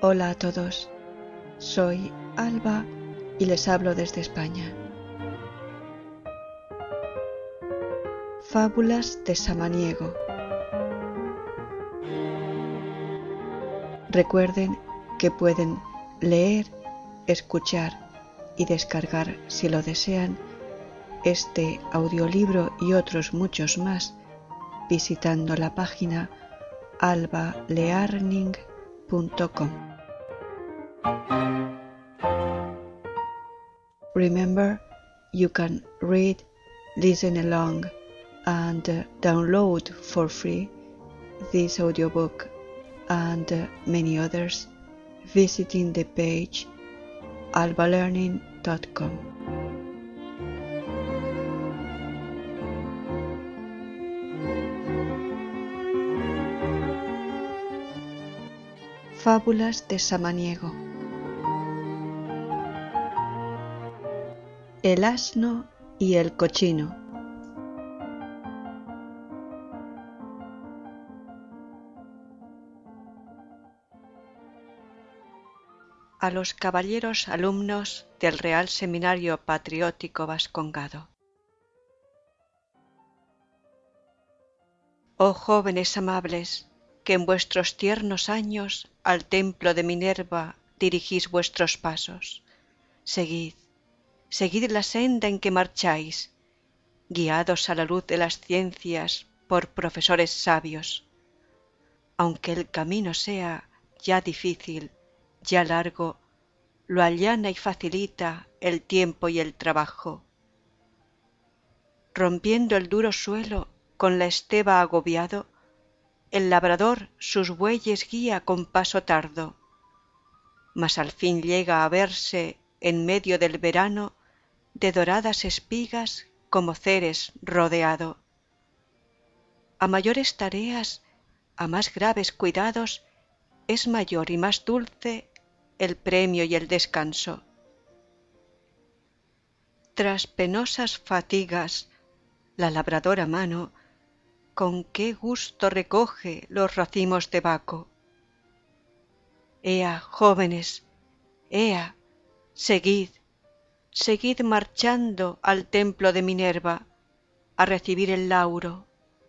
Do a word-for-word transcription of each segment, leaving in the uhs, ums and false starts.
Hola a todos, soy Alba y les hablo desde España. Fábulas de Samaniego. Recuerden que pueden leer, escuchar y descargar, si lo desean, este audiolibro y otros muchos más visitando la página alba learning punto com. Remember, you can read, listen along, and uh, download for free this audiobook and uh, many others visiting the page alba learning dot com. Fábulas de Samaniego. El asno y el cochino. A los caballeros alumnos del Real Seminario Patriótico Vascongado. Oh jóvenes amables, que en vuestros tiernos años al templo de Minerva dirigís vuestros pasos, seguid, seguid la senda en que marcháis, guiados a la luz de las ciencias por profesores sabios. Aunque el camino sea ya difícil, ya largo, lo allana y facilita el tiempo y el trabajo. Rompiendo el duro suelo con la esteba agobiado, el labrador sus bueyes guía con paso tardo, mas al fin llega a verse en medio del verano de doradas espigas como Ceres rodeado. A mayores tareas, a más graves cuidados, es mayor y más dulce el premio y el descanso. Tras penosas fatigas, la labradora mano con qué gusto recoge los racimos de Baco. Ea, jóvenes, ea, seguid, seguid marchando al templo de Minerva a recibir el lauro.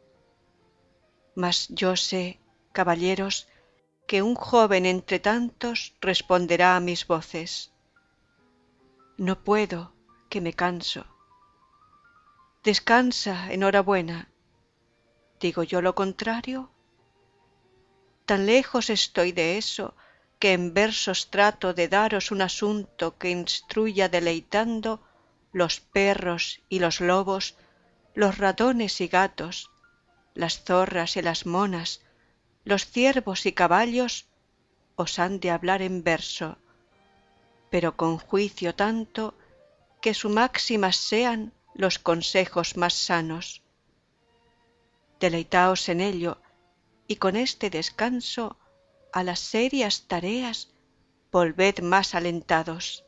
Mas yo sé, caballeros, que un joven entre tantos responderá a mis voces. No puedo, que me canso. Descansa, enhorabuena. ¿Digo yo lo contrario? Tan lejos estoy de eso, que en versos trato de daros un asunto que instruya deleitando los perros y los lobos, los ratones y gatos, las zorras y las monas, los ciervos y caballos, os han de hablar en verso, pero con juicio tanto que su máximas sean los consejos más sanos. Deleitaos en ello, y con este descanso a las serias tareas volved más alentados.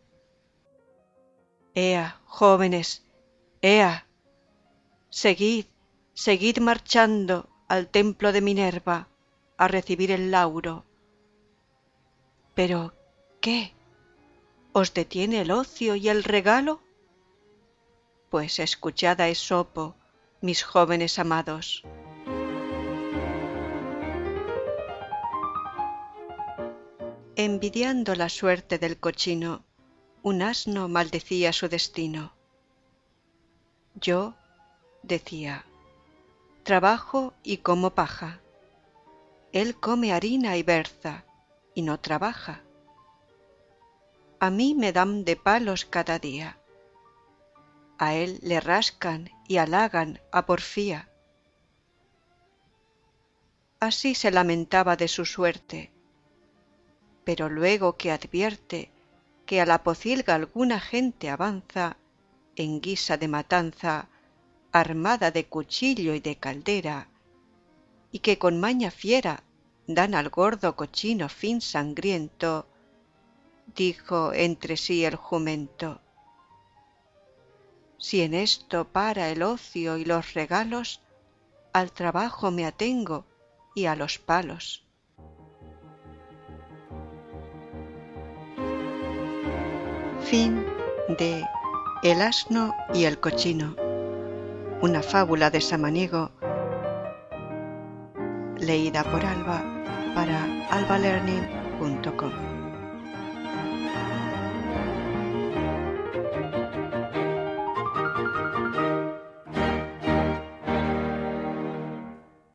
Ea, jóvenes, ea, seguid, seguid marchando al templo de Minerva a recibir el lauro. Pero, ¿qué? ¿Os detiene el ocio y el regalo? Pues escuchad a Esopo, mis jóvenes amados. Envidiando la suerte del cochino, un asno maldecía su destino. Yo, decía, trabajo y como paja. Él come harina y berza, y no trabaja. A mí me dan de palos cada día. A él le rascan y halagan a porfía. Así se lamentaba de su suerte, pero luego que advierte que a la pocilga alguna gente avanza, en guisa de matanza, armada de cuchillo y de caldera, y que con maña fiera dan al gordo cochino fin sangriento, dijo entre sí el jumento: si en esto para el ocio y los regalos, al trabajo me atengo y a los palos. Fin de El asno y el cochino, una fábula de Samaniego, leída por Alba para alba learning punto com.